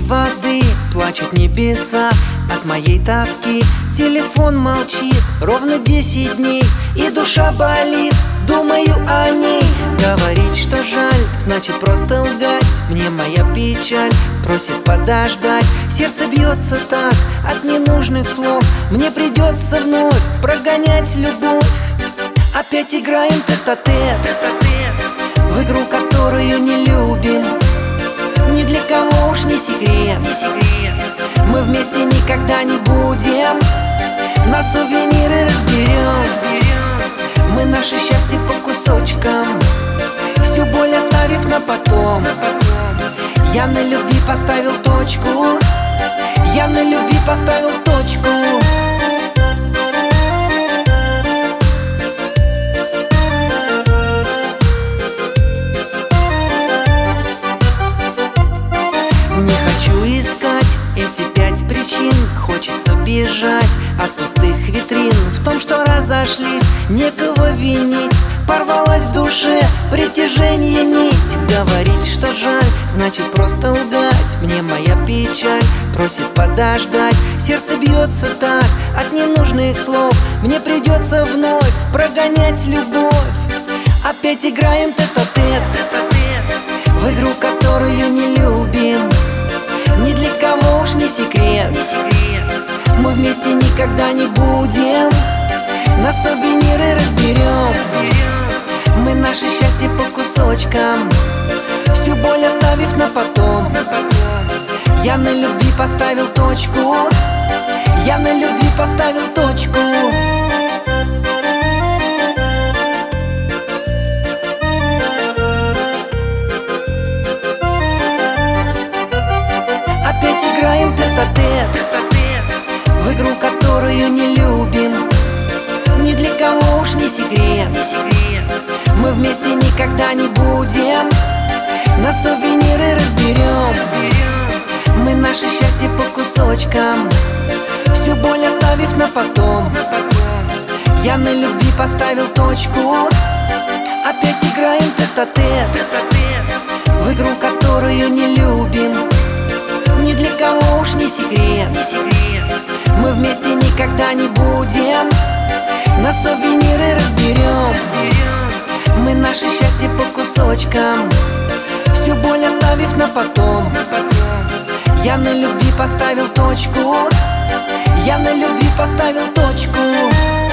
воды плачут небеса от моей тоски. Телефон молчит ровно 10 дней, и душа болит, думаю о ней. Говорить, что жаль, значит просто лгать. Мне моя печаль просит подождать. Сердце бьется так от ненужных слов. Мне придется вновь прогонять любовь. Опять играем тет-а-тет в игру, которую не любим. Ни для кого уж не секрет, мы вместе никогда не будем. На сувениры разберем мы наше счастье по кусочкам, всю боль оставив на потом. Я на любви поставил точку, я на любви поставил точку. Не хочу искать эти 5 причин, хочется бежать от пустых витрин. В том, что разошлись, некого винить. Порвалась в душе притяжение нить. Говорить, что жаль, значит просто лгать. Мне моя печаль просит подождать. Сердце бьется так от ненужных слов. Мне придется вновь прогонять любовь. Опять играем тет-а-тет в игру, которую не любим. Ни для кого уж не секрет, мы вместе никогда не будем. На сувениры разберем мы наше счастье по кусочкам, всю боль оставив на потом. Я на любви поставил точку, я на любви поставил точку. Опять играем тет-а-тет в игру, которую не любим. Ни для кого уж не секрет, мы вместе никогда не будем. На сувениры разберем мы наше счастье по кусочкам, всю боль оставив на потом. Я на любви поставил точку. Опять играем тет-а-тет в игру, которую не любим. Ни для кого уж не секрет, мы вместе никогда не будем. На сувениры разберем мы наше счастье по кусочкам, всю боль оставив на потом. Я на любви поставил точку, я на любви поставил точку.